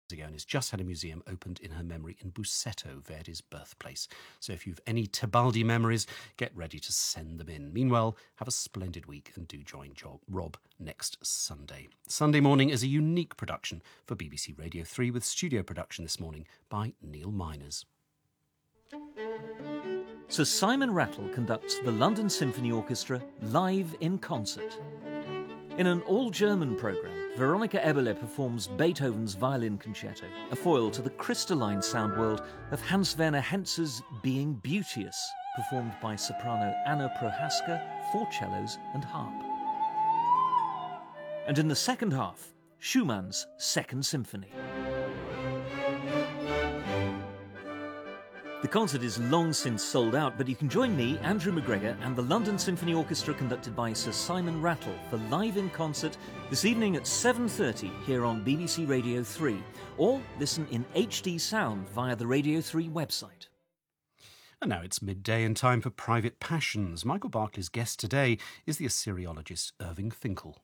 ago and has just had a museum opened in her memory in Busseto, Verdi's birthplace. So if you've any Tebaldi memories, get ready to send them in. Meanwhile, have a splendid week and do join Rob next Sunday. Sunday Morning is a unique production for BBC Radio 3 with studio production this morning by Neil Miners. Sir Simon Rattle conducts the London Symphony Orchestra live in concert. In an all-German programme, Veronika Eberle performs Beethoven's Violin Concerto, a foil to the crystalline sound world of Hans-Werner Henze's Being Beauteous, performed by soprano Anna Prohaska, 4 cellos and harp. And in the second half, Schumann's Second Symphony. The concert is long since sold out, but you can join me, Andrew McGregor, and the London Symphony Orchestra conducted by Sir Simon Rattle for live in concert this evening at 7:30 here on BBC Radio 3, or listen in HD sound via the Radio 3 website. And now it's midday and time for Private Passions. Michael Barclay's guest today is the Assyriologist Irving Finkel.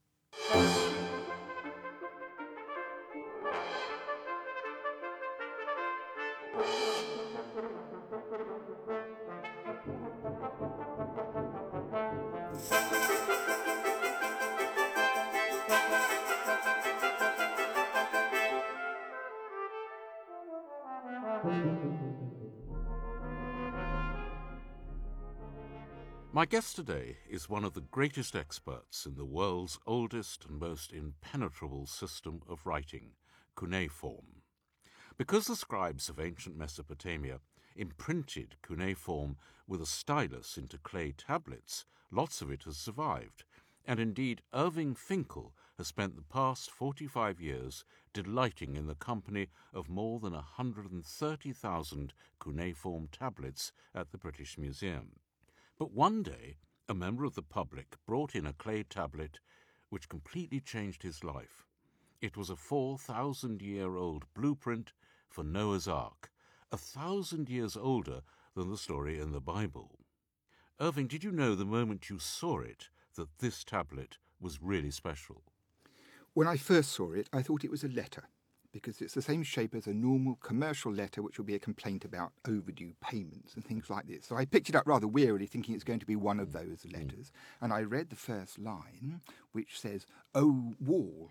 My guest today is one of the greatest experts in the world's oldest and most impenetrable system of writing, cuneiform. Because the scribes of ancient Mesopotamia imprinted cuneiform with a stylus into clay tablets, lots of it has survived, and indeed Irving Finkel has spent the past 45 years delighting in the company of more than 130,000 cuneiform tablets at the British Museum. But one day, a member of the public brought in a clay tablet which completely changed his life. It was a 4,000-year-old blueprint for Noah's Ark, 1,000 years older than the story in the Bible. Irving, did you know the moment you saw it that this tablet was really special? When I first saw it, I thought it was a letter, because it's the same shape as a normal commercial letter, which would be a complaint about overdue payments and things like this. So I picked it up rather wearily, thinking it's going to be one of those letters. And I read the first line, which says, "Oh, wall,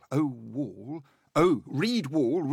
oh, read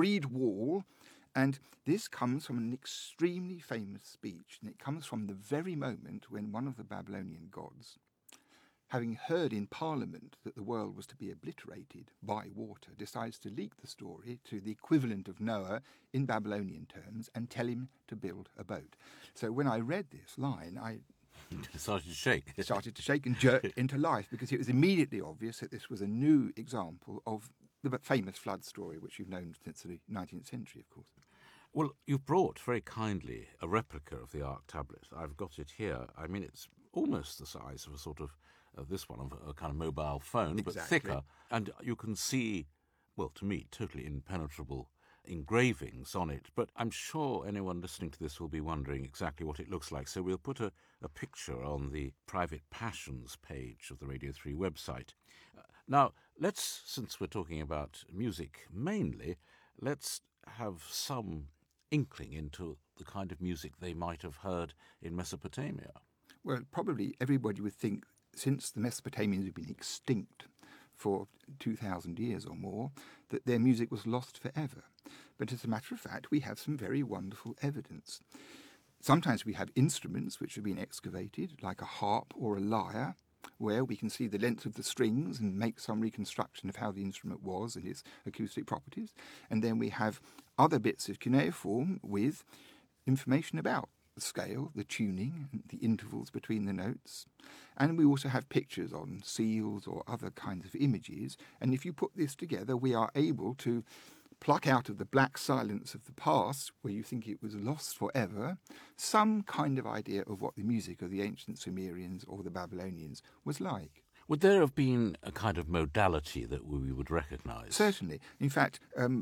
wall." And this comes from an extremely famous speech, and it comes from the very moment when one of the Babylonian gods, having heard in Parliament that the world was to be obliterated by water, decides to leak the story to the equivalent of Noah in Babylonian terms and tell him to build a boat. So when I read this line, I started to shake and jerk into life, because it was immediately obvious that this was a new example of the famous flood story, which you've known since the 19th century, of course. Well, you've brought very kindly a replica of the Ark tablet. I've got it here. I mean, it's almost the size of a sort of this one, of a kind of mobile phone, Exactly. but thicker. And you can see, well, to me, totally impenetrable engravings on it. But I'm sure anyone listening to this will be wondering exactly what it looks like. So we'll put a picture on the Private Passions page of the Radio 3 website. Now, since we're talking about music mainly, let's have some inkling into the kind of music they might have heard in Mesopotamia. Well, probably everybody would think, since the Mesopotamians have been extinct for 2,000 years or more, that their music was lost forever. But as a matter of fact, we have some very wonderful evidence. Sometimes we have instruments which have been excavated, like a harp or a lyre, where we can see the length of the strings and make some reconstruction of how the instrument was and its acoustic properties. And then we have other bits of cuneiform with information about the scale, the tuning, and the intervals between the notes. And we also have pictures on seals or other kinds of images. And if you put this together, we are able to pluck out of the black silence of the past, where you think it was lost forever, some kind of idea of what the music of the ancient Sumerians or the Babylonians was like. Would there have been a kind of modality that we would recognise? Certainly. In fact,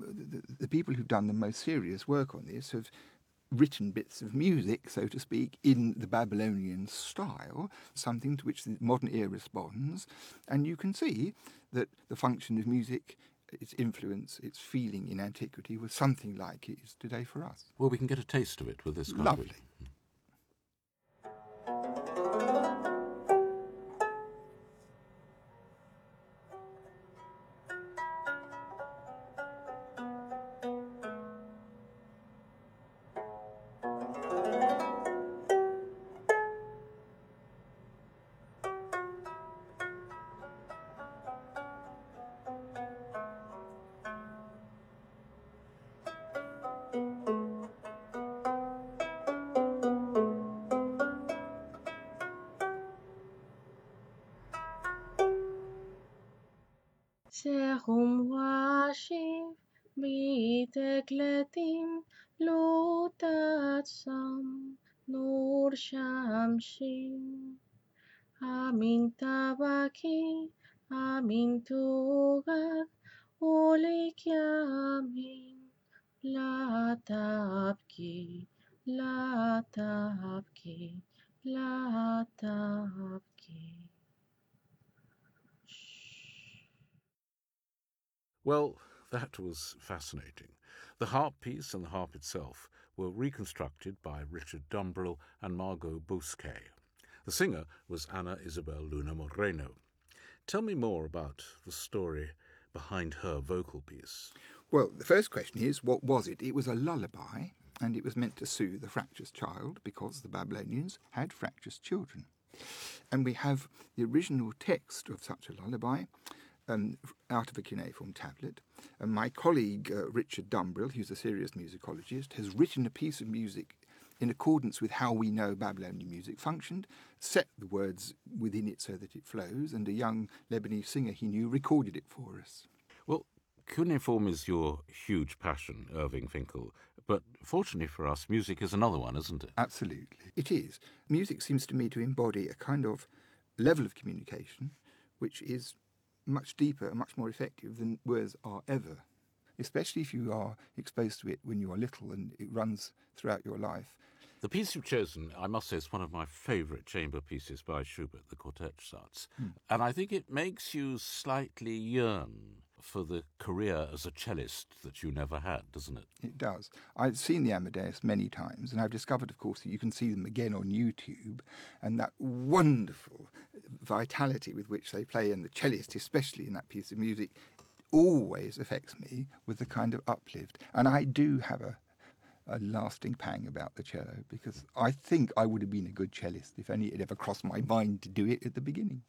the people who've done the most serious work on this have written bits of music, so to speak, in the Babylonian style, something to which the modern ear responds. And you can see that the function of music its influence, its feeling in antiquity was something like it is today for us. Well, we can get a taste of it with this, can't Lovely. we? שחום ואשיב בתקלטים לא תעצם נור שמשים אמין טבקי אמין תוגת אוליק ימים لا تبكي لا تبكي لا تبكي. Well, that was fascinating. The harp piece and the harp itself were reconstructed by Richard Dumbrell and Margot Bousquet. The singer was Ana Isabel Luna Moreno. Tell me more about the story behind her vocal piece. Well, the first question is, what was it? It was a lullaby, and it was meant to soothe a fractious child because the Babylonians had fractious children. And we have the original text of such a lullaby out of a cuneiform tablet. And my colleague, Richard Dumbrell, who's a serious musicologist, has written a piece of music in accordance with how we know Babylonian music functioned, set the words within it so that it flows, and a young Lebanese singer he knew recorded it for us. Well, cuneiform is your huge passion, Irving Finkel, but fortunately for us, music is another one, isn't it? Absolutely. It is. Music seems to me to embody a kind of level of communication which is much deeper and much more effective than words are ever, especially if you are exposed to it when you are little and it runs throughout your life. The piece you've chosen, I must say, is one of my favourite chamber pieces by Schubert, the Quartet Satz. And I think it makes you slightly yearn for the career as a cellist that you never had, doesn't it? It does. I've seen the Amadeus many times, and I've discovered, of course, that you can see them again on YouTube, and that wonderful vitality with which they play, and the cellist, especially in that piece of music, always affects me with a kind of uplift. And I do have a lasting pang about the cello, because I think I would have been a good cellist if only it ever crossed my mind to do it at the beginning.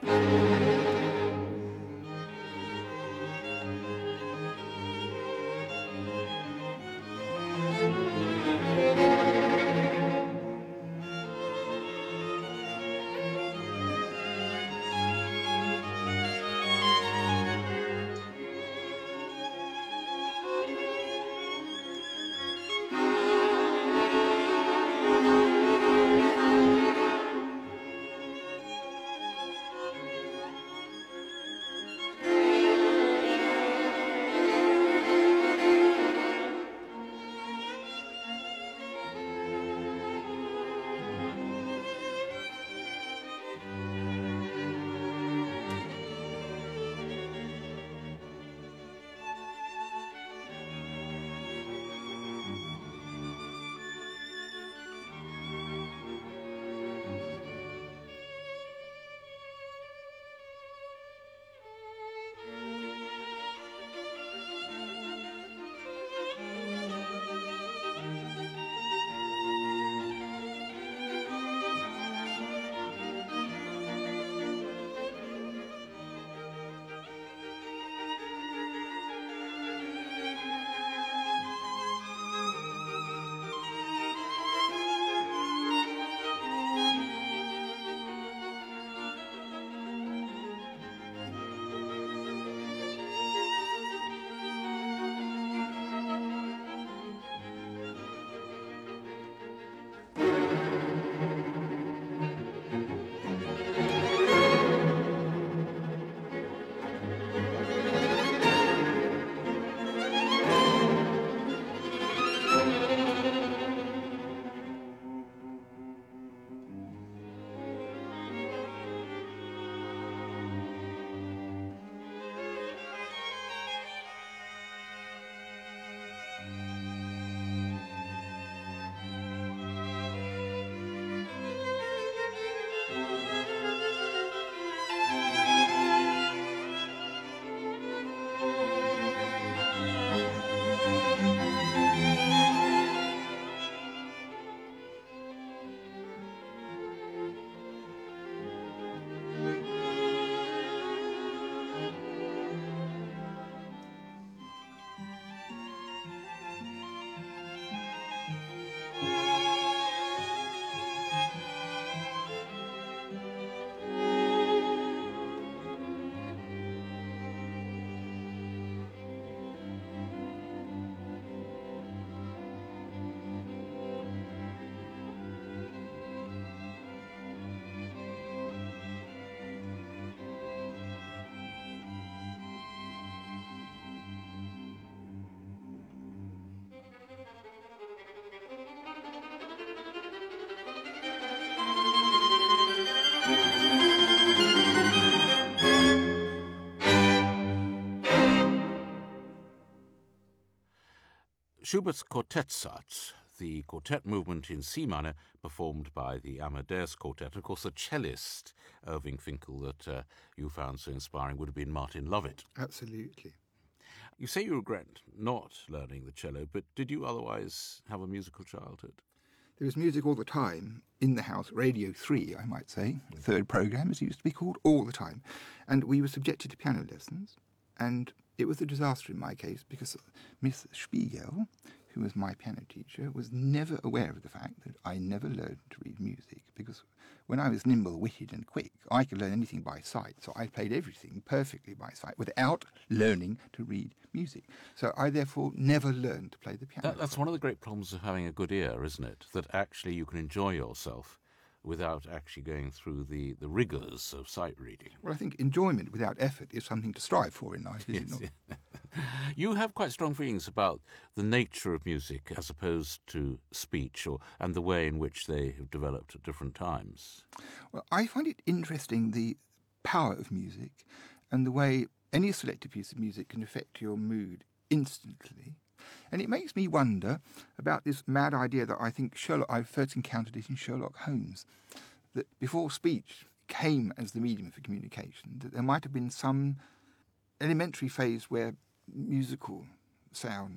Schubert's Quartettsatz, the quartet movement in C minor, performed by the Amadeus Quartet. Of course, the cellist, Irving Finkel, that you found so inspiring would have been Martin Lovett. Absolutely. You say you regret not learning the cello, but did you otherwise have a musical childhood? There was music all the time in the house, Radio 3, I might say, third programme, as it used to be called, all the time. And we were subjected to piano lessons, and it was a disaster in my case because Miss Spiegel, who was my piano teacher, was never aware of the fact that I never learned to read music, because when I was nimble-witted and quick, I could learn anything by sight, so I played everything perfectly by sight without learning to read music. So I therefore never learned to play the piano. That's one of the great problems of having a good ear, isn't it? That actually you can enjoy yourself without actually going through the rigours of sight reading. Well, I think enjoyment without effort is something to strive for in life, is it not? Yeah. You have quite strong feelings about the nature of music as opposed to speech, and the way in which they have developed at different times. Well, I find it interesting, the power of music and the way any selected piece of music can affect your mood instantly. And it makes me wonder about this mad idea that I think I first encountered it in Sherlock Holmes, that before speech came as the medium for communication, that there might have been some elementary phase where musical sound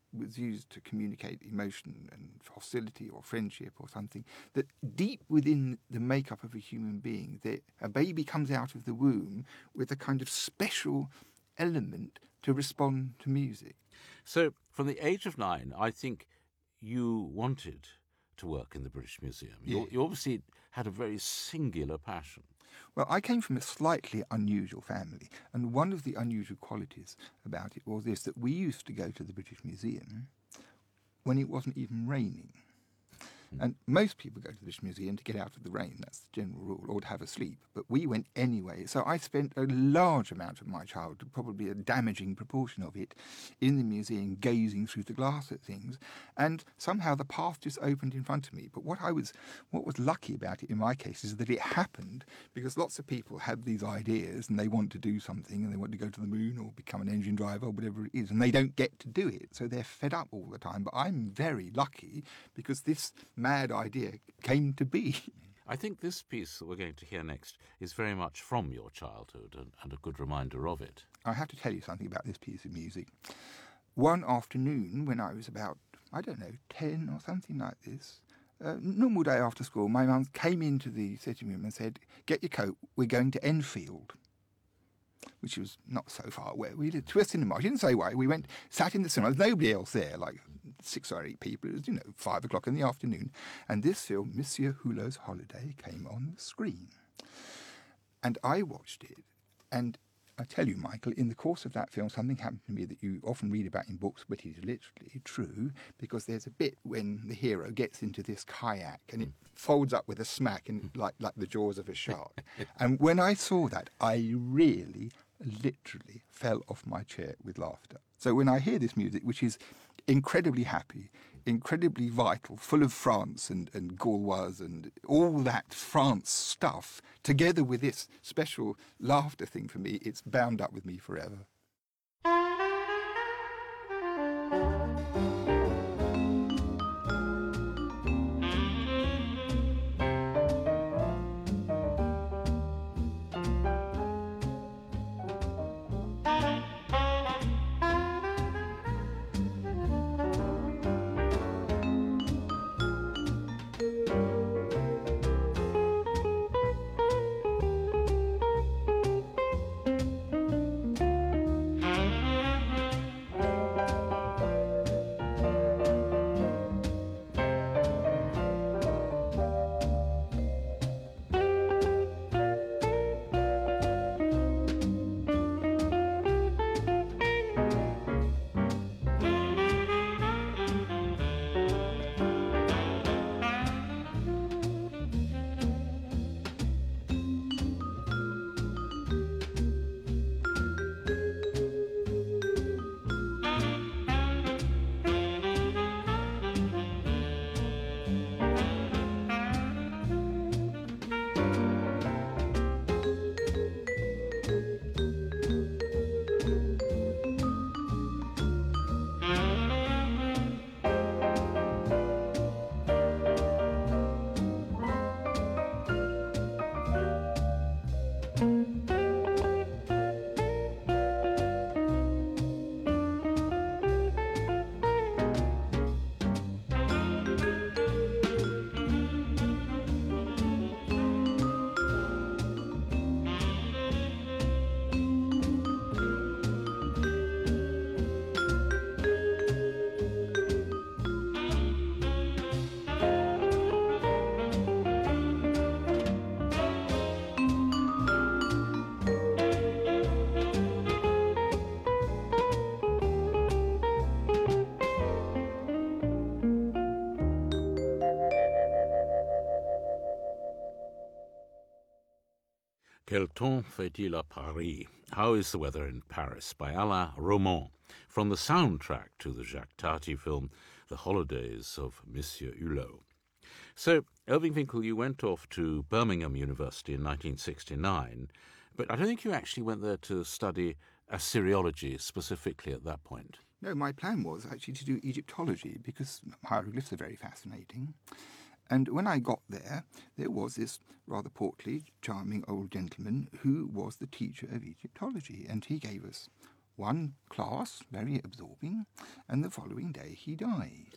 was used to communicate emotion and hostility or friendship or something, that deep within the makeup of a human being, a baby comes out of the womb with a kind of special element to respond to music. So from the age of 9, I think you wanted to work in the British Museum. Yeah. You obviously had a very singular passion. Well, I came from a slightly unusual family, and one of the unusual qualities about it was this, that we used to go to the British Museum when it wasn't even raining. And most people go to the British Museum to get out of the rain, that's the general rule, or to have a sleep. But we went anyway. So I spent a large amount of my childhood, probably a damaging proportion of it, in the museum, gazing through the glass at things. And somehow the path just opened in front of me. But what was lucky about it in my case is that it happened because lots of people have these ideas and they want to do something and they want to go to the moon or become an engine driver or whatever it is, and they don't get to do it. So they're fed up all the time. But I'm very lucky because this mad idea came to be. I think this piece that we're going to hear next is very much from your childhood and a good reminder of it. I have to tell you something about this piece of music. One afternoon when I was about, 10 or something like this, normal day after school, my mum came into the sitting room and said, "Get your coat, we're going to Enfield," which was not so far away. We did to a cinema. She didn't say why. We went, sat in the cinema. There's nobody else there, like 6 or 8 people. It was, 5 o'clock in the afternoon. And this film, Monsieur Hulot's Holiday, came on the screen. And I watched it. And I tell you, Michael, in the course of that film, something happened to me that you often read about in books, but it is literally true, because there's a bit when the hero gets into this kayak and it folds up with a smack, and like the jaws of a shark. And when I saw that, I really, literally fell off my chair with laughter. So when I hear this music, which is incredibly happy, incredibly vital, full of France and Gauloise and all that France stuff, together with this special laughter thing for me, it's bound up with me forever. Quel temps fait-il à Paris? How is the weather in Paris? By Alain Romand, from the soundtrack to the Jacques Tati film The Holidays of Monsieur Hulot. So, Irving Finkel, you went off to Birmingham University in 1969, but I don't think you actually went there to study Assyriology specifically at that point. No, my plan was actually to do Egyptology because hieroglyphs are very fascinating. And when I got there, there was this rather portly, charming old gentleman who was the teacher of Egyptology, and he gave us one class, very absorbing, and the following day he died.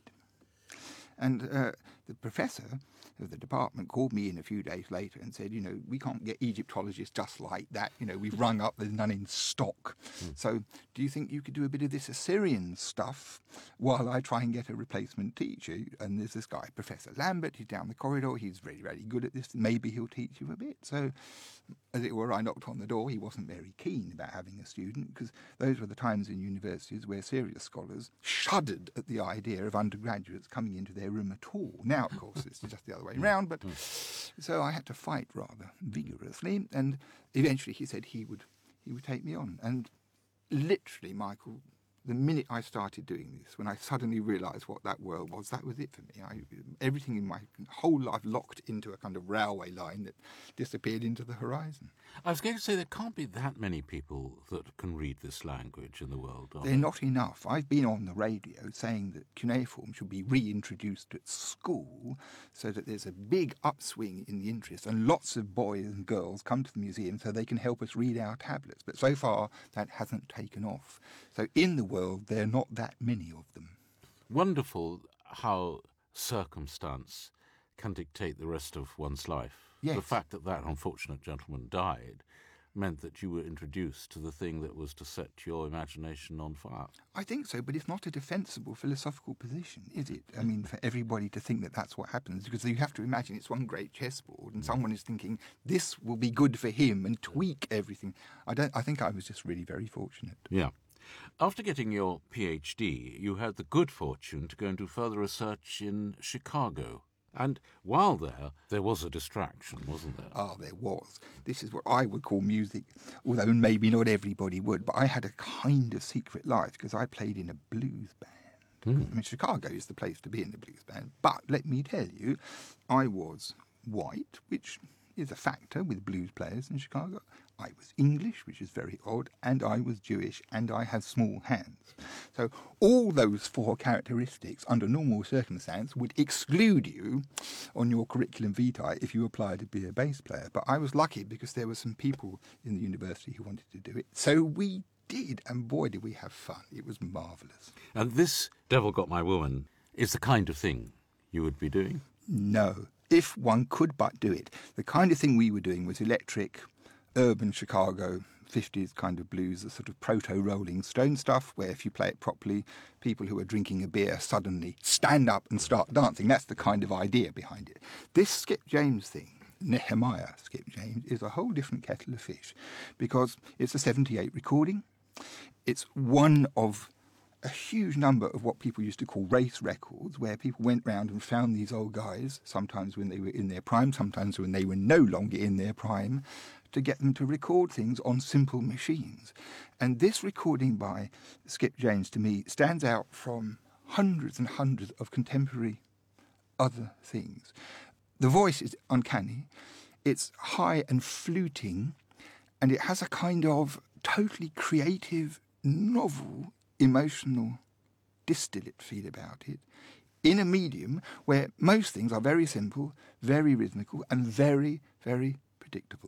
And the professor of the department called me in a few days later and said, we can't get Egyptologists just like that. We've rung up, there's none in stock. So do you think you could do a bit of this Assyrian stuff while I try and get a replacement teacher? And there's this guy, Professor Lambert, he's down the corridor. He's very, very good at this. Maybe he'll teach you a bit. So, as it were, I knocked on the door. He wasn't very keen about having a student because those were the times in universities where serious scholars shuddered at the idea of undergraduates coming into their room at all. Now, of course, it's just the other way round. But so I had to fight rather vigorously, and eventually he said he would take me on. And literally, Michael, the minute I started doing this, when I suddenly realised what that world was, that was it for me. Everything in my whole life locked into a kind of railway line that disappeared into the horizon. I was going to say there can't be that many people that can read this language in the world, are They're not enough. I've been on the radio saying that cuneiform should be reintroduced at school so that there's a big upswing in the interest and lots of boys and girls come to the museum so they can help us read our tablets. But so far, that hasn't taken off. So in the world, there are not that many of them. Wonderful how circumstance can dictate the rest of one's life. Yes. The fact that that unfortunate gentleman died meant that you were introduced to the thing that was to set your imagination on fire. I think so, but it's not a defensible philosophical position, is it? I mean, for everybody to think that that's what happens, because you have to imagine it's one great chessboard and someone is thinking, this will be good for him and tweak everything. I think I was just really very fortunate. Yeah. After getting your PhD, you had the good fortune to go and do further research in Chicago. And while there was a distraction, wasn't there? Ah, there was. This is what I would call music, although maybe not everybody would, but I had a kind of secret life because I played in a blues band. I mean, Chicago is the place to be in a blues band. But let me tell you, I was white, which is a factor with blues players in Chicago. I was English, which is very odd, and I was Jewish, and I had small hands. So all those four characteristics, under normal circumstance, would exclude you on your curriculum vitae if you applied to be a bass player. But I was lucky because there were some people in the university who wanted to do it. So we did, and boy, did we have fun. It was marvellous. And this Devil Got My Woman is the kind of thing you would be doing? No, if one could but do it. The kind of thing we were doing was electric, urban Chicago 50s kind of blues, the sort of proto-Rolling Stone stuff, where if you play it properly, people who are drinking a beer suddenly stand up and start dancing. That's the kind of idea behind it. This Skip James thing, Nehemiah Skip James, is a whole different kettle of fish, because it's a 78 recording. It's one of a huge number of what people used to call race records, where people went round and found these old guys, sometimes when they were in their prime, sometimes when they were no longer in their prime, to get them to record things on simple machines. And this recording by Skip James, to me, stands out from hundreds and hundreds of contemporary other things. The voice is uncanny. It's high and fluting, and it has a kind of totally creative, novel, emotional, distillate feel about it, in a medium where most things are very simple, very rhythmical, and very, very predictable.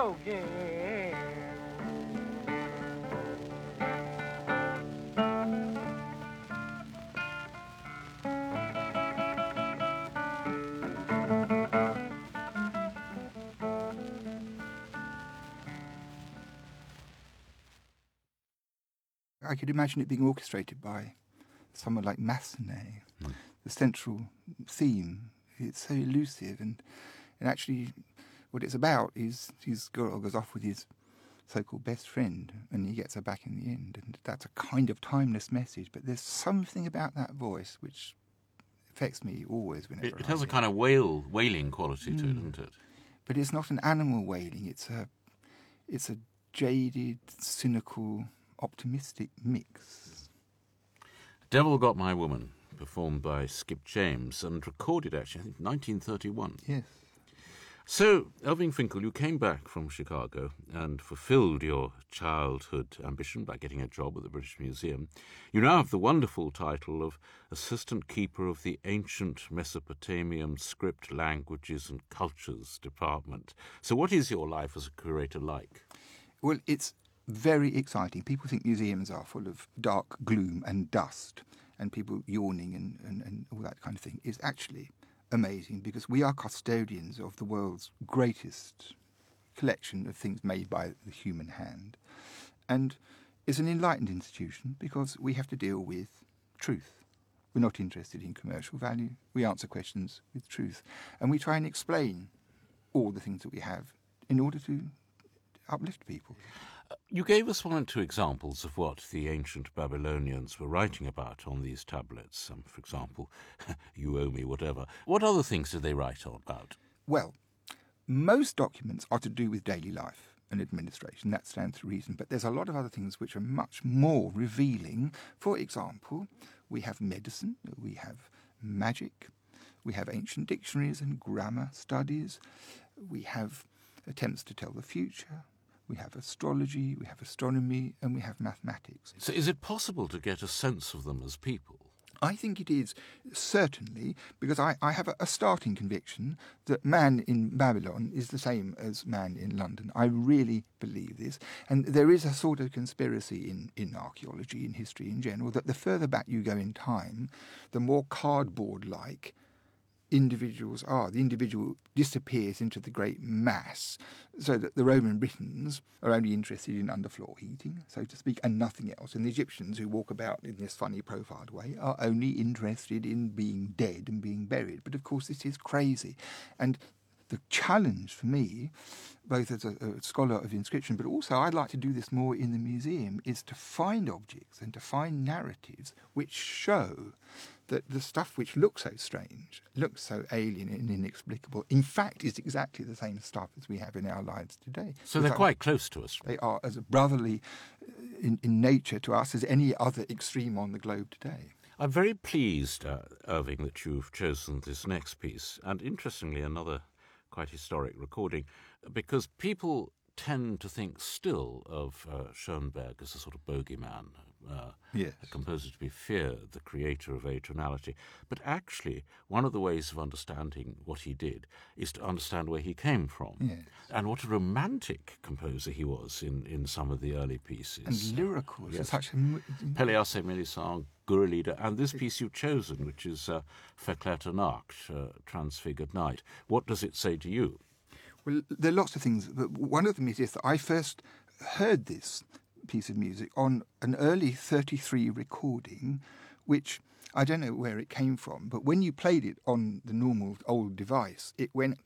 again. I could imagine it being orchestrated by someone like Massenet. The central theme, it's so elusive, and actually what it's about is his girl goes off with his so-called best friend and he gets her back in the end, and that's a kind of timeless message, but there's something about that voice which affects me always whenever It has a kind of wailing quality to it, doesn't it? But it's not an animal wailing, it's a jaded, cynical, optimistic mix. Devil Got My Woman, performed by Skip James and recorded actually, I think, 1931. Yes. So, Irving Finkel, you came back from Chicago and fulfilled your childhood ambition by getting a job at the British Museum. You now have the wonderful title of Assistant Keeper of the Ancient Mesopotamian Script, Languages and Cultures Department. So what is your life as a curator like? Well, it's very exciting. People think museums are full of dark gloom and dust and people yawning and all that kind of thing. It's actually amazing because we are custodians of the world's greatest collection of things made by the human hand. And it's an enlightened institution because we have to deal with truth. We're not interested in commercial value. We answer questions with truth. And we try and explain all the things that we have in order to uplift people. You gave us 1 or 2 examples of what the ancient Babylonians were writing about on these tablets. For example, you owe me whatever. What other things did they write about? Well, most documents are to do with daily life and administration. That stands to reason. But there's a lot of other things which are much more revealing. For example, we have medicine, we have magic, we have ancient dictionaries and grammar studies, we have attempts to tell the future, we have astrology, we have astronomy, and we have mathematics. So is it possible to get a sense of them as people? I think it is, certainly, because I have a starting conviction that man in Babylon is the same as man in London. I really believe this. And there is a sort of conspiracy in archaeology, in history in general, that the further back you go in time, the more cardboard-like individuals are. The individual disappears into the great mass, so that the Roman Britons are only interested in underfloor heating, so to speak, and nothing else. And the Egyptians, who walk about in this funny profiled way, are only interested in being dead and being buried. But of course this is crazy. And the challenge for me, both as a scholar of inscription, but also I'd like to do this more in the museum, is to find objects and to find narratives which show that the stuff which looks so strange, looks so alien and inexplicable, in fact is exactly the same stuff as we have in our lives today. So they're quite close to us. They are as brotherly in nature to us as any other extreme on the globe today. I'm very pleased, Irving, that you've chosen this next piece, and interestingly another quite historic recording, because people tend to think still of Schoenberg as a sort of bogeyman, Yes. a composer to be feared, the creator of atonality. But actually, one of the ways of understanding what he did is to understand where he came from. Yes. And what a romantic composer he was in some of the early pieces. And lyrical. Yes. Such a... Pelléas et Mélisande, Gurulida, and this piece you've chosen, which is Verklärte Nacht, Transfigured Night. What does it say to you? Well, there are lots of things, but one of them is that I first heard this piece of music on an early 33 recording, which I don't know where it came from, but when you played it on the normal old device, it went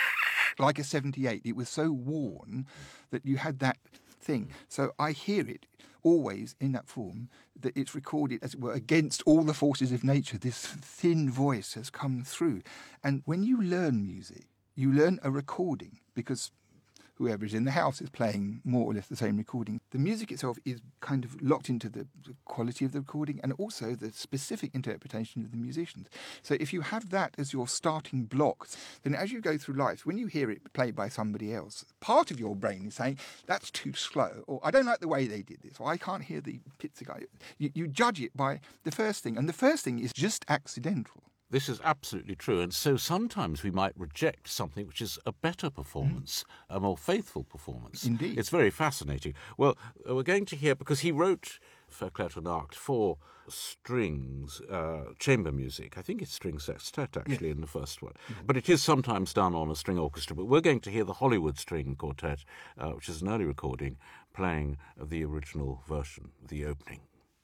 like a 78. It was so worn that you had that thing. So I hear it always in that form, that it's recorded, as it were, against all the forces of nature. This thin voice has come through. And when you learn music, you learn a recording, because whoever is in the house is playing more or less the same recording. The music itself is kind of locked into the quality of the recording and also the specific interpretation of the musicians. So if you have that as your starting block, then as you go through life, when you hear it played by somebody else, part of your brain is saying, that's too slow, or I don't like the way they did this, or I can't hear the pizzicato. You judge it by the first thing, and the first thing is just accidental. This is absolutely true. And so sometimes we might reject something which is a better performance, a more faithful performance. Indeed. It's very fascinating. Well, we're going to hear, because he wrote Verkleute Nacht for strings, chamber music. I think it's string sextet, actually, in the first one. But it is sometimes done on a string orchestra. But we're going to hear the Hollywood String Quartet, which is an early recording, playing the original version, the opening.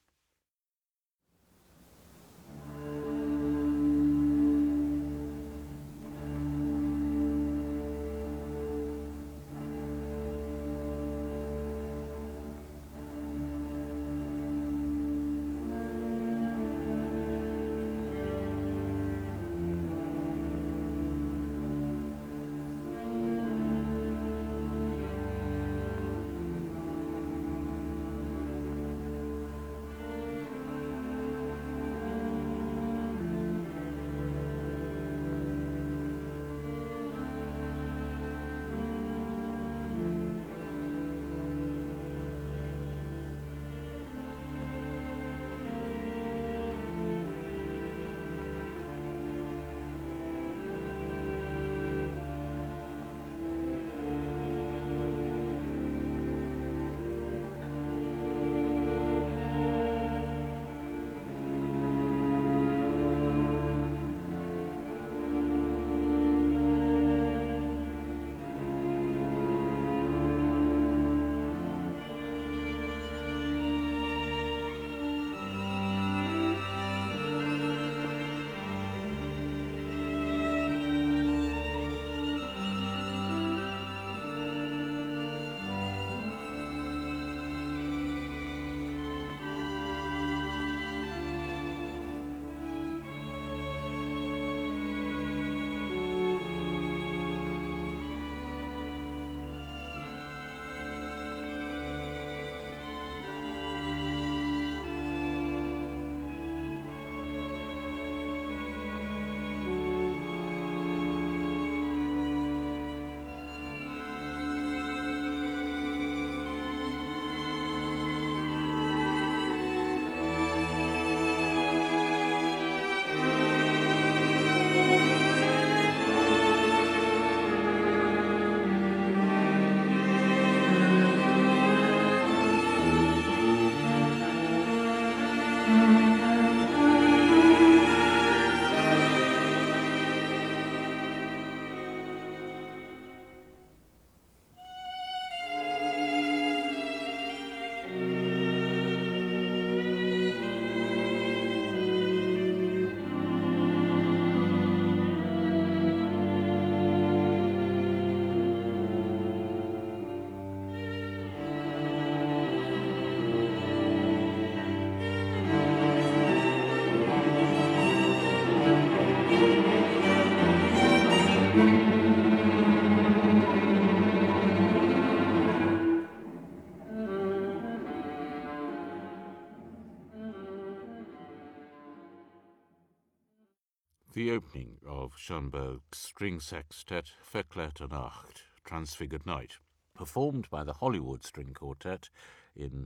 The opening of Schoenberg's String Sextet Verklärte Nacht, Transfigured Night, performed by the Hollywood String Quartet in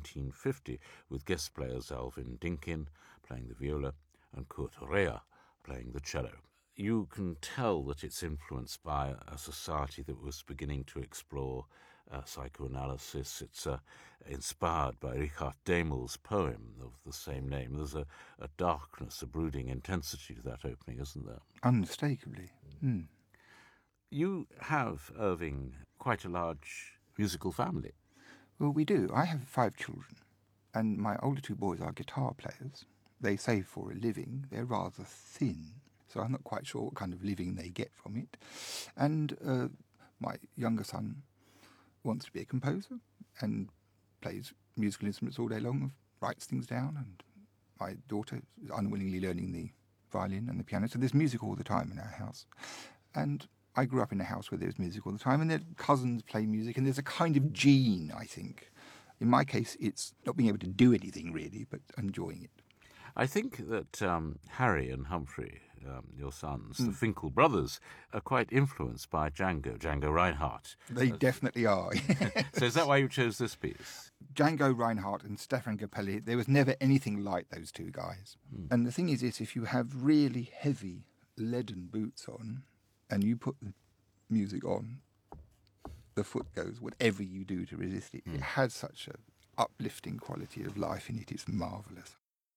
1950, with guest players Alvin Dinkin playing the viola and Kurt Rea playing the cello. You can tell that it's influenced by a society that was beginning to explore psychoanalysis. It's inspired by Richard Demel's poem of the same name. There's a darkness, a brooding intensity to that opening, isn't there? Unmistakably. Mm. You have, Irving, quite a large musical family. Well, we do. I have 5 children, and my older 2 boys are guitar players. They say for a living. They're rather thin, so I'm not quite sure what kind of living they get from it. And my younger son wants to be a composer and plays musical instruments all day long, writes things down, and my daughter is unwillingly learning the violin and the piano. So there's music all the time in our house. And I grew up in a house where there's music all the time, and their cousins play music, and there's a kind of gene, I think. In my case, it's not being able to do anything really, but enjoying it. I think that Harry and Humphrey, your sons, the Finkel brothers, are quite influenced by Django Reinhardt. They definitely are. So is that why you chose this piece? Django Reinhardt and Stefan Grappelli, there was never anything like those two guys. And the thing is, if you have really heavy leaden boots on and you put the music on, the foot goes, whatever you do to resist it. It has such an uplifting quality of life in it. It's marvellous.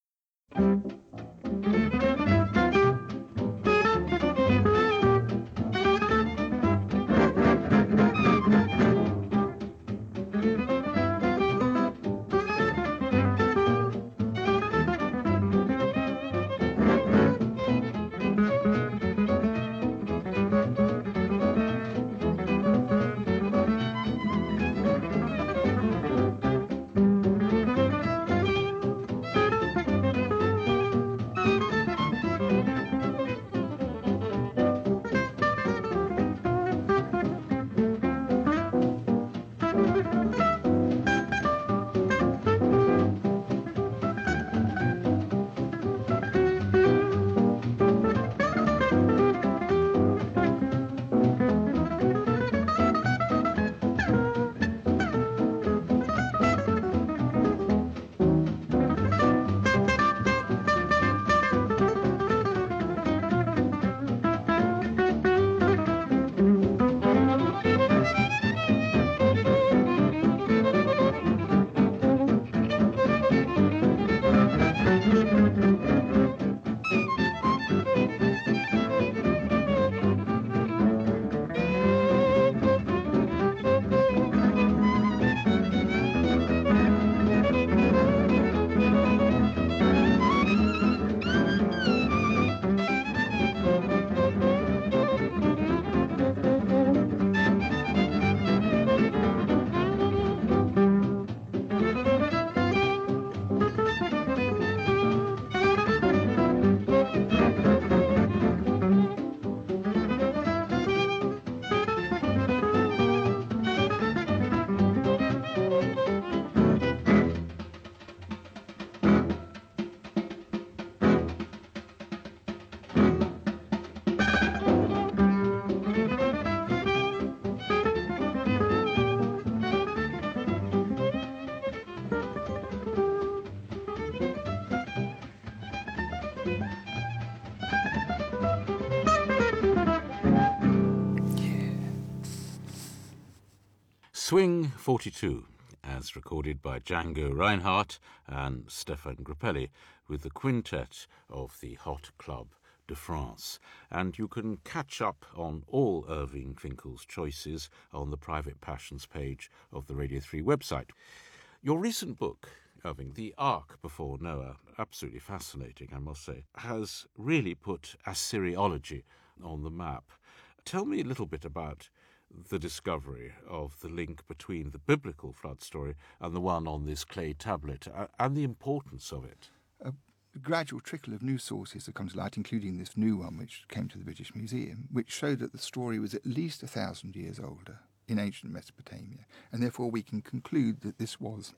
Swing 42, as recorded by Django Reinhardt and Stefan Grappelli, with the quintet of the Hot Club de France. And you can catch up on all Irving Finkel's choices on the Private Passions page of the Radio 3 website. Your recent book, Irving, The Ark Before Noah, absolutely fascinating, I must say, has really put Assyriology on the map. Tell me a little bit about the discovery of the link between the biblical flood story and the one on this clay tablet, and the importance of it. A gradual trickle of new sources have come to light, including this new one which came to the British Museum, which showed that the story was at least 1,000 years older in ancient Mesopotamia, and therefore we can conclude that this was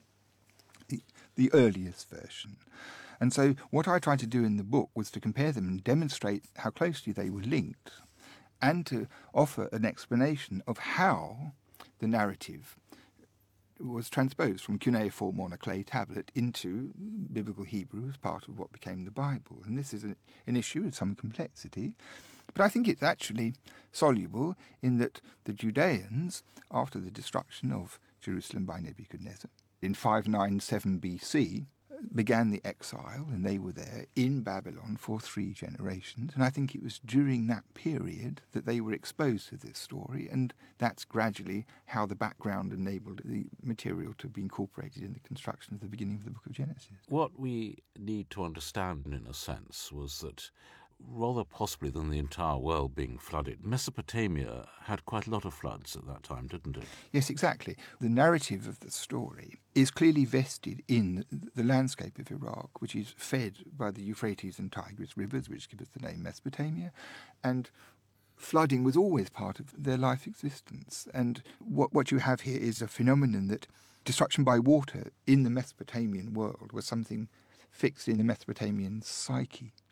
the earliest version. And so what I tried to do in the book was to compare them and demonstrate how closely they were linked, and to offer an explanation of how the narrative was transposed from cuneiform on a clay tablet into biblical Hebrew as part of what became the Bible. And this is an issue of some complexity, but I think it's actually soluble in that the Judeans, after the destruction of Jerusalem by Nebuchadnezzar in 597 BC, began the exile, and they were there in Babylon for 3 generations. And I think it was during that period that they were exposed to this story, and that's gradually how the background enabled the material to be incorporated in the construction of the beginning of the book of Genesis. What we need to understand, in a sense, was that rather possibly than the entire world being flooded, Mesopotamia had quite a lot of floods at that time, didn't it? Yes, exactly. The narrative of the story is clearly vested in the landscape of Iraq, which is fed by the Euphrates and Tigris rivers, which give us the name Mesopotamia, and flooding was always part of their life existence. And what you have here is a phenomenon that destruction by water in the Mesopotamian world was something fixed in the Mesopotamian psyche.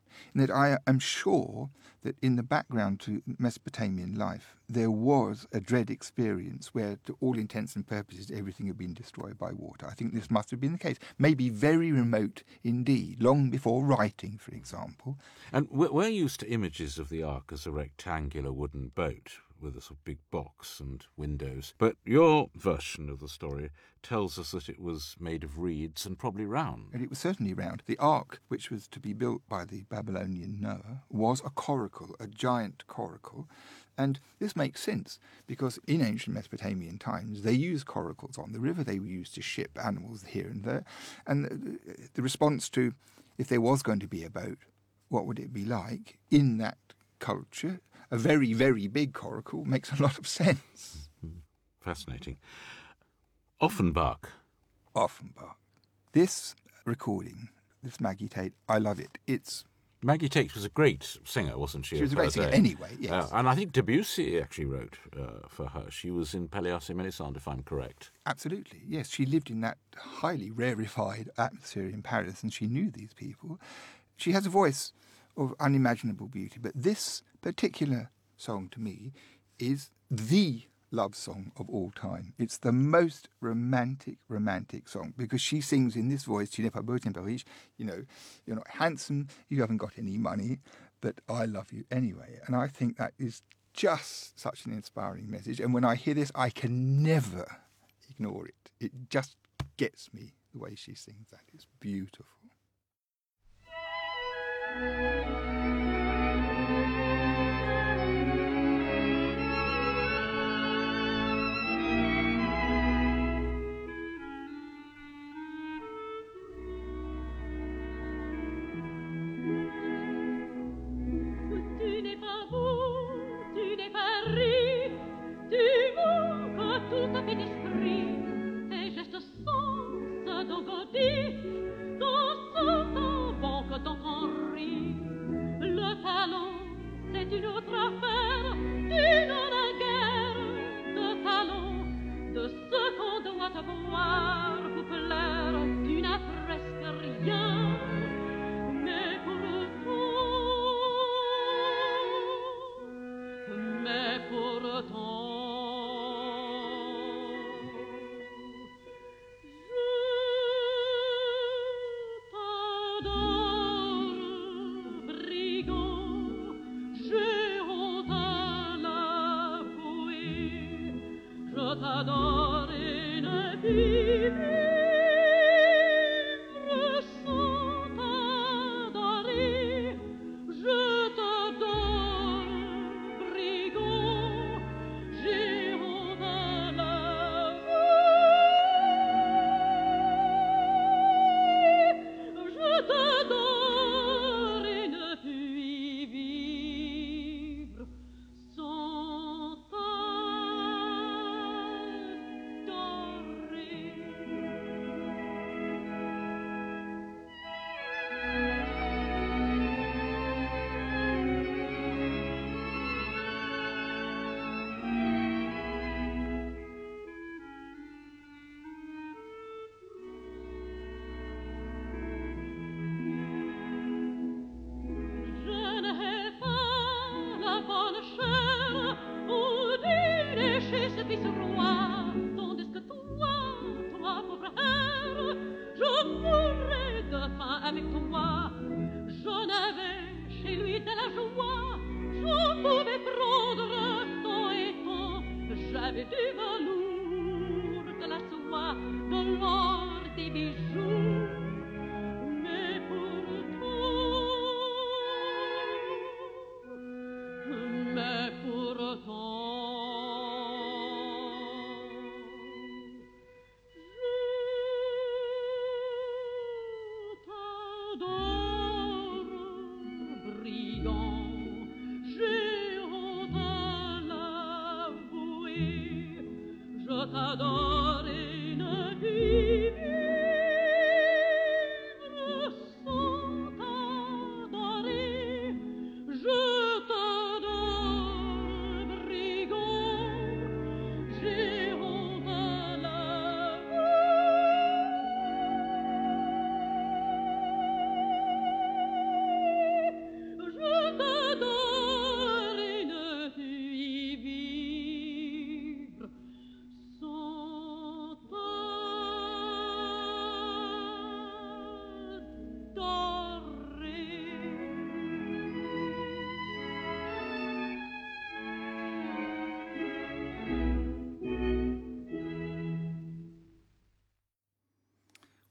in that I am sure that in the background to Mesopotamian life, there was a dread experience where, to all intents and purposes, everything had been destroyed by water. I think this must have been the case. Maybe very remote indeed, long before writing, for example. And we're used to images of the Ark as a rectangular wooden boat with a sort of big box and windows. But your version of the story tells us that it was made of reeds and probably round. And it was certainly round. The ark, which was to be built by the Babylonian Noah, was a coracle, a giant coracle. And this makes sense because in ancient Mesopotamian times, they used coracles on the river. They were used to ship animals here and there. And the response to, if there was going to be a boat, what would it be like in that culture? A very, very big coracle makes a lot of sense. Fascinating. Offenbach. Offenbach. This recording, this Maggie Tate, I love it. Maggie Tate was a great singer, wasn't she? She was a great singer anyway, yes. And I think Debussy actually wrote for her. She was in Pelléas et Mélisande, if I'm correct. Absolutely, yes. She lived in that highly rarefied atmosphere in Paris, and she knew these people. She has a voice of unimaginable beauty, but this particular song to me is the love song of all time. It's the most romantic song because she sings in this voice, Tu n'es pas beau, tu n'es pas riche, you're not handsome, you haven't got any money, but I love you anyway. And I think that is just such an inspiring message. And when I hear this, I can never ignore it. It just gets me the way she sings that. It's beautiful.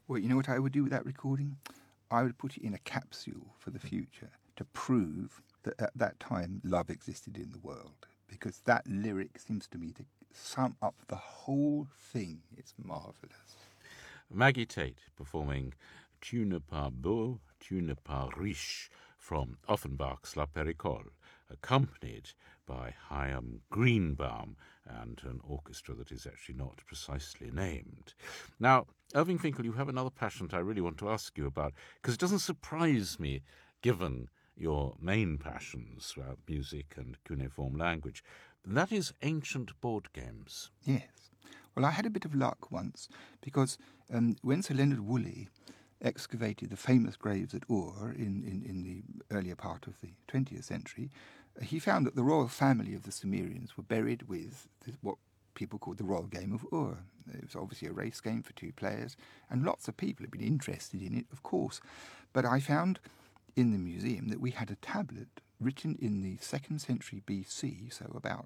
Well, you know what I would do with that recording? I would put it in a capsule for the future to prove that at that time love existed in the world, because that lyric seems to me to sum up the whole thing. It's marvellous. Maggie Tate performing Tu n'es pas beau, tu n'es pas riche from Offenbach's La Péricole, accompanied by Chaim Greenbaum and an orchestra that is actually not precisely named. Now, Irving Finkel, you have another passion that I really want to ask you about, because it doesn't surprise me, given your main passions about music and cuneiform language, and that is ancient board games. Yes. Well, I had a bit of luck once, because when Sir Leonard Woolley excavated the famous graves at Ur in the earlier part of the 20th century, he found that the royal family of the Sumerians were buried with what people called the royal game of Ur. It was obviously a race game for 2 players, and lots of people had been interested in it, of course. But I found in the museum that we had a tablet written in the 2nd century BC, so about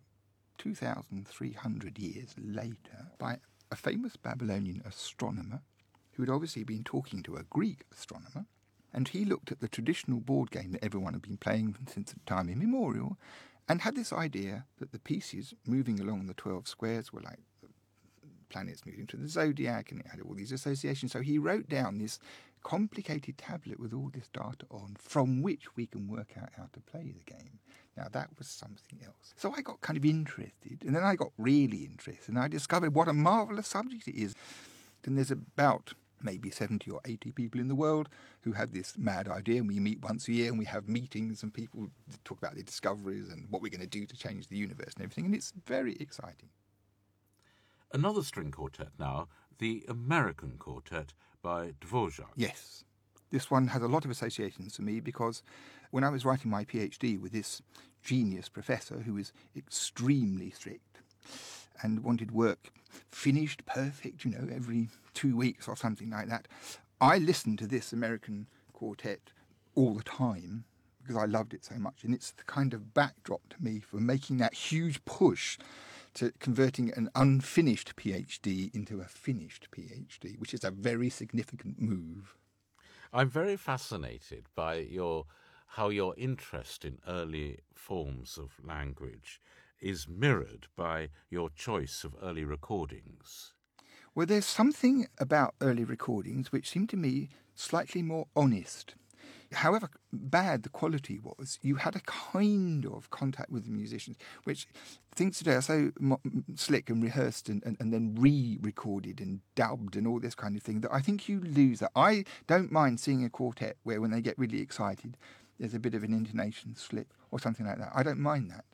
2,300 years later, by a famous Babylonian astronomer who had obviously been talking to a Greek astronomer, and he looked at the traditional board game that everyone had been playing since time immemorial and had this idea that the pieces moving along the 12 squares were like planets moving to the zodiac, and it had all these associations. So he wrote down this complicated tablet with all this data on, from which we can work out how to play the game. Now, that was something else. So I got kind of interested, and then I got really interested, and I discovered what a marvellous subject it is. Then there's about maybe 70 or 80 people in the world who have this mad idea, and we meet once a year and we have meetings and people talk about their discoveries and what we're going to do to change the universe and everything, and it's very exciting. Another string quartet now, the American Quartet by Dvorak. Yes. This one has a lot of associations to me because when I was writing my PhD with this genius professor who was extremely strict and wanted work finished perfect, every 2 weeks or something like that, I listened to this American quartet all the time because I loved it so much. And it's the kind of backdrop to me for making that huge push to converting an unfinished PhD into a finished PhD, which is a very significant move. I'm very fascinated by how your interest in early forms of language is mirrored by your choice of early recordings. Well, there's something about early recordings which seemed to me slightly more honest. However bad the quality was, you had a kind of contact with the musicians, which things today are so slick and rehearsed and then re-recorded and dubbed and all this kind of thing that I think you lose that. I don't mind seeing a quartet where when they get really excited, there's a bit of an intonation slip or something like that. I don't mind that.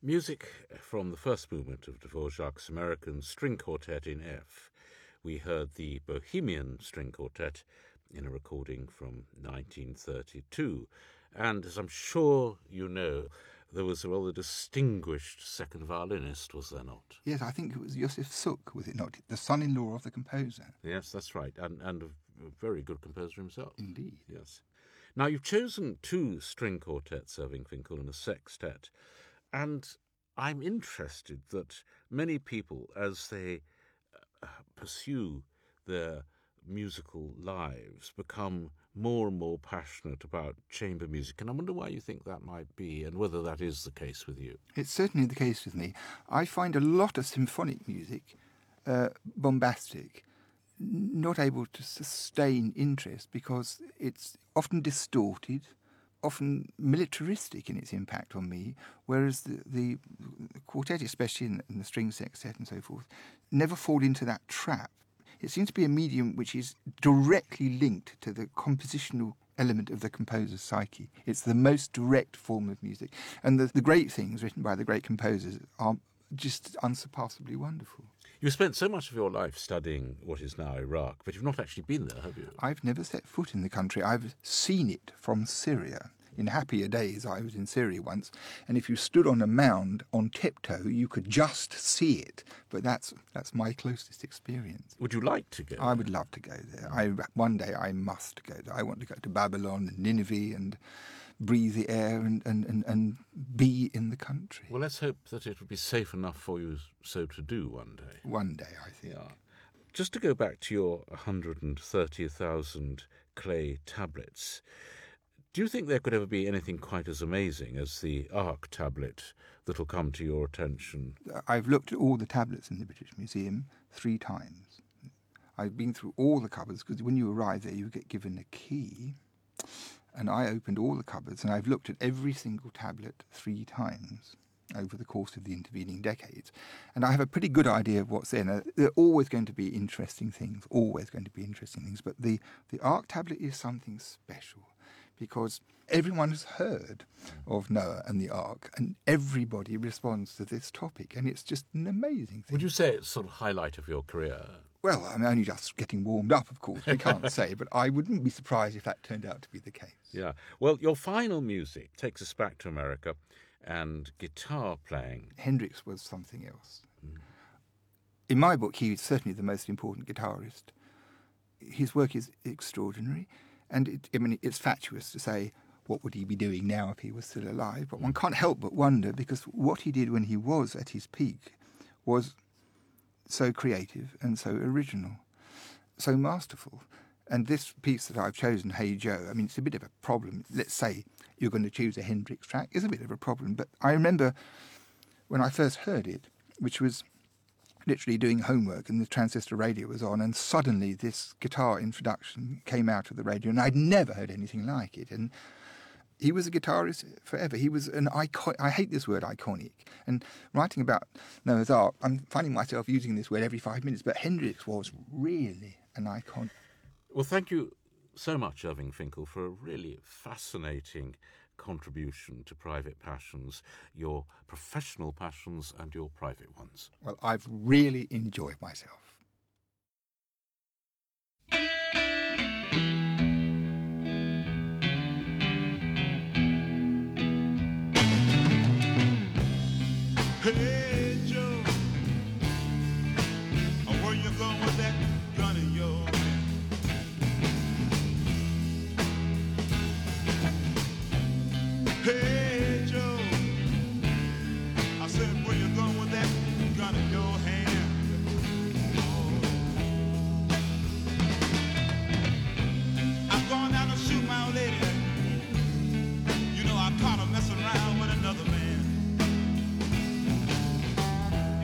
Music from the first movement of Dvorak's American String Quartet in F. We heard the Bohemian String Quartet in a recording from 1932. And as I'm sure you know, there was a rather distinguished second violinist, was there not? Yes, I think it was Josef Suk, was it not? The son-in-law of the composer. Yes, that's right, and a very good composer himself. Indeed. Yes. Now, you've chosen 2 string quartets, Irving Finkel, and a sextet. And I'm interested that many people, as they pursue their musical lives, become more and more passionate about chamber music. And I wonder why you think that might be and whether that is the case with you. It's certainly the case with me. I find a lot of symphonic music bombastic, not able to sustain interest because it's often distorted, often militaristic in its impact on me, whereas the quartet, especially in the string sextet and so forth, never fall into that trap. It seems to be a medium which is directly linked to the compositional element of the composer's psyche. It's the most direct form of music. And the great things written by the great composers are just unsurpassably wonderful. You spent so much of your life studying what is now Iraq, but you've not actually been there, have you? I've never set foot in the country. I've seen it from Syria. In happier days, I was in Syria once, and if you stood on a mound on tiptoe, you could just see it. But that's my closest experience. Would you like to go? I would love to go there. One day I must go there. I want to go to Babylon and Nineveh and breathe the air and be in the country. Well, let's hope that it would be safe enough for you so to do one day. One day, I think. Yeah. Just to go back to your 130,000 clay tablets, do you think there could ever be anything quite as amazing as the Ark tablet that'll come to your attention? I've looked at all the tablets in the British Museum 3 times. I've been through all the cupboards, because when you arrive there, you get given a key. And I opened all the cupboards, and I've looked at every single tablet 3 times over the course of the intervening decades. And I have a pretty good idea of what's in it. There are always going to be interesting things, But the Ark tablet is something special, because everyone has heard of Noah and the Ark, and everybody responds to this topic, and it's just an amazing thing. Would you say it's sort of highlight of your career? Well, I'm only just getting warmed up, of course, we can't say, but I wouldn't be surprised if that turned out to be the case. Yeah. Well, your final music takes us back to America and guitar playing. Hendrix was something else. In my book, he is certainly the most important guitarist. His work is extraordinary, and it's fatuous to say, what would he be doing now if he was still alive? But one can't help but wonder, because what he did when he was at his peak was so creative and so original, so masterful. And this piece that I've chosen, Hey Joe, it's a bit of a problem. Let's say you're going to choose a Hendrix track, is a bit of a problem. But I remember when I first heard it, which was literally doing homework, and the transistor radio was on, and suddenly this guitar introduction came out of the radio, and I'd never heard anything like it. And he was a guitarist forever. He was an icon. I hate this word, iconic. And writing about Noah's Ark, I'm finding myself using this word every 5 minutes, but Hendrix was really an icon. Well, thank you so much, Irving Finkel, for a really fascinating contribution to Private Passions, your professional passions and your private ones. Well, I've really enjoyed myself. Hey Joe, where you going with that gun of yours? Hey Joe, I said, where you going with that gun in your hand? I'm going out to shoot my old lady. You know I caught her messing around with another man.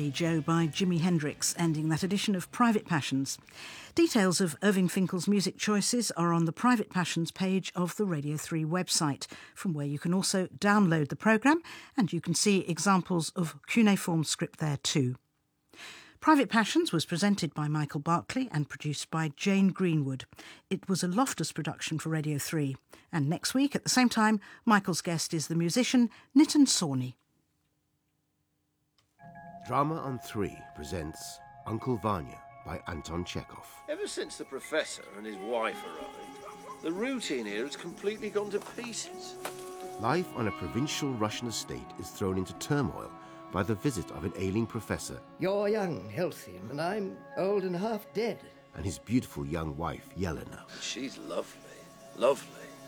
Hey Joe by Jimi Hendrix, ending that edition of Private Passions. Details of Irving Finkel's music choices are on the Private Passions page of the Radio 3 website, from where you can also download the programme, and you can see examples of cuneiform script there too. Private Passions was presented by Michael Barclay and produced by Jane Greenwood. It was a Loftus production for Radio 3. And next week, at the same time, Michael's guest is the musician Nitin Sawhney. Drama on 3 presents Uncle Vanya by Anton Chekhov. Ever since the Professor and his wife arrived, the routine here has completely gone to pieces. Life on a provincial Russian estate is thrown into turmoil by the visit of an ailing professor. You're young, healthy, and I'm old and half dead. And his beautiful young wife, Yelena. She's lovely, lovely.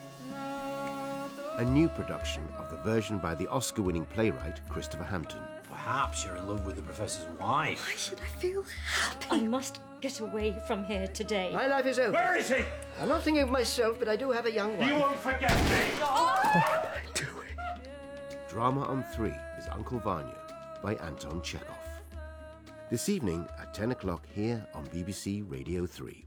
A new production of the version by the Oscar-winning playwright Christopher Hampton. Perhaps you're in love with the Professor's wife. Why should I feel happy? I must get away from here today. My life is over. Where is he? I'm not thinking of myself, but I do have a young wife. You won't forget me. What am I doing? Drama on 3 is Uncle Vanya by Anton Chekhov. This evening at 10 o'clock here on BBC Radio 3.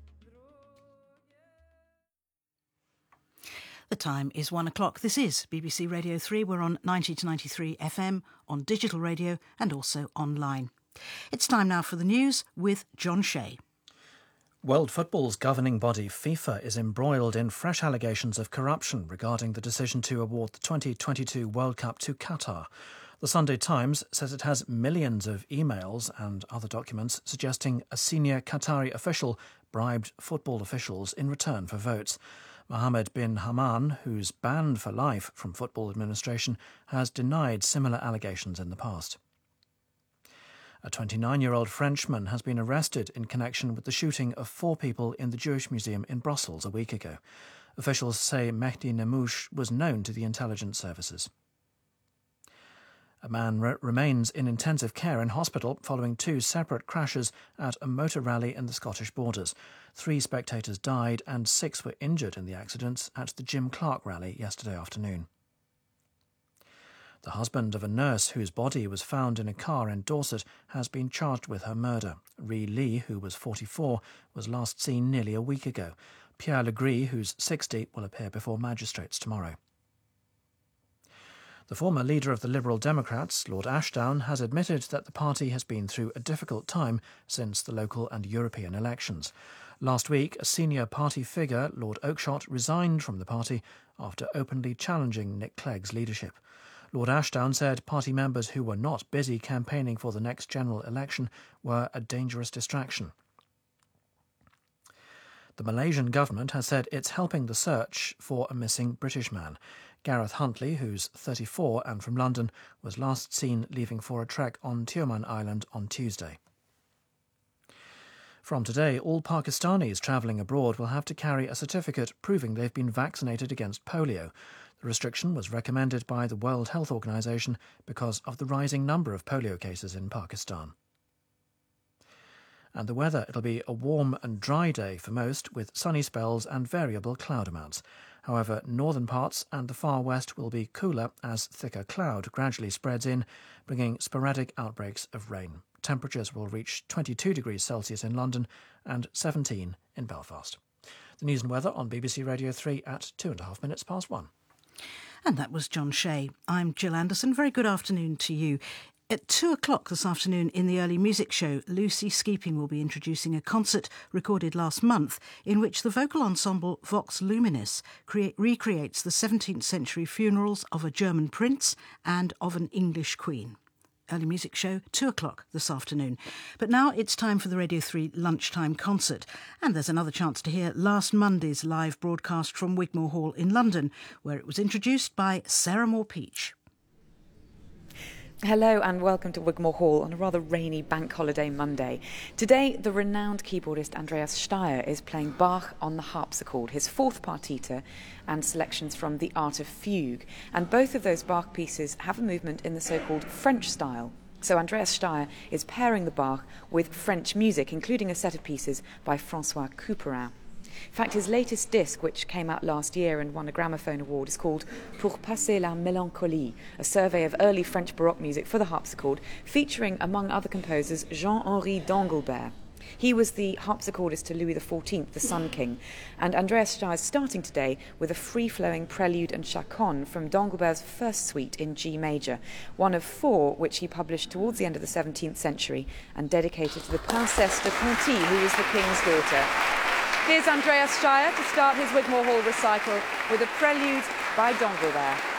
The time is 1 o'clock. This is BBC Radio 3. We're on 90 to 93 FM, on digital radio and also online. It's time now for the news with John Shea. World Football's governing body, FIFA, is embroiled in fresh allegations of corruption regarding the decision to award the 2022 World Cup to Qatar. The Sunday Times says it has millions of emails and other documents suggesting a senior Qatari official bribed football officials in return for votes. Mohammed bin Haman, who's banned for life from football administration, has denied similar allegations in the past. A 29-year-old Frenchman has been arrested in connection with the shooting of 4 people in the Jewish Museum in Brussels a week ago. Officials say Mehdi Nemouche was known to the intelligence services. A man remains in intensive care in hospital following 2 separate crashes at a motor rally in the Scottish borders. 3 spectators died and 6 were injured in the accidents at the Jim Clark rally yesterday afternoon. The husband of a nurse whose body was found in a car in Dorset has been charged with her murder. Ree Lee, who was 44, was last seen nearly a week ago. Pierre Legris, who's 60, will appear before magistrates tomorrow. The former leader of the Liberal Democrats, Lord Ashdown, has admitted that the party has been through a difficult time since the local and European elections. Last week, a senior party figure, Lord Oakeshott, resigned from the party after openly challenging Nick Clegg's leadership. Lord Ashdown said party members who were not busy campaigning for the next general election were a dangerous distraction. The Malaysian government has said it's helping the search for a missing British man. Gareth Huntley, who's 34 and from London, was last seen leaving for a trek on Tioman Island on Tuesday. From today, all Pakistanis travelling abroad will have to carry a certificate proving they've been vaccinated against polio. The restriction was recommended by the World Health Organization because of the rising number of polio cases in Pakistan. And the weather, it'll be a warm and dry day for most, with sunny spells and variable cloud amounts. However, northern parts and the far west will be cooler as thicker cloud gradually spreads in, bringing sporadic outbreaks of rain. Temperatures will reach 22 degrees Celsius in London and 17 in Belfast. The news and weather on BBC Radio 3 at 2.5 minutes past 1. And that was John Shea. I'm Jill Anderson. Very good afternoon to you. At 2 o'clock this afternoon in the early music show, Lucy Skeeping will be introducing a concert recorded last month in which the vocal ensemble Vox Luminis recreates the 17th century funerals of a German prince and of an English queen. Early music show, 2 o'clock this afternoon. But now it's time for the Radio 3 lunchtime concert. And there's another chance to hear last Monday's live broadcast from Wigmore Hall in London, where it was introduced by Sarah Moore-Peach. Hello and welcome to Wigmore Hall on a rather rainy bank holiday Monday. Today, the renowned keyboardist Andreas Steyr is playing Bach on the harpsichord, his 4th partita, and selections from The Art of Fugue. And both of those Bach pieces have a movement in the so-called French style. So Andreas Steyr is pairing the Bach with French music, including a set of pieces by François Couperin. In fact, his latest disc, which came out last year and won a Gramophone Award, is called Pour passer la mélancolie, a survey of early French Baroque music for the harpsichord, featuring, among other composers, Jean-Henri d'Anglebert. He was the harpsichordist to Louis XIV, the Sun King, and Andreas Steyr is starting today with a free-flowing prelude and chaconne from d'Anglebert's first suite in G major, one of 4 which he published towards the end of the 17th century and dedicated to the Princesse de Conti, who was the king's daughter. Here's Andreas Steyr to start his Wigmore Hall recital with a prelude by d'Anglebert.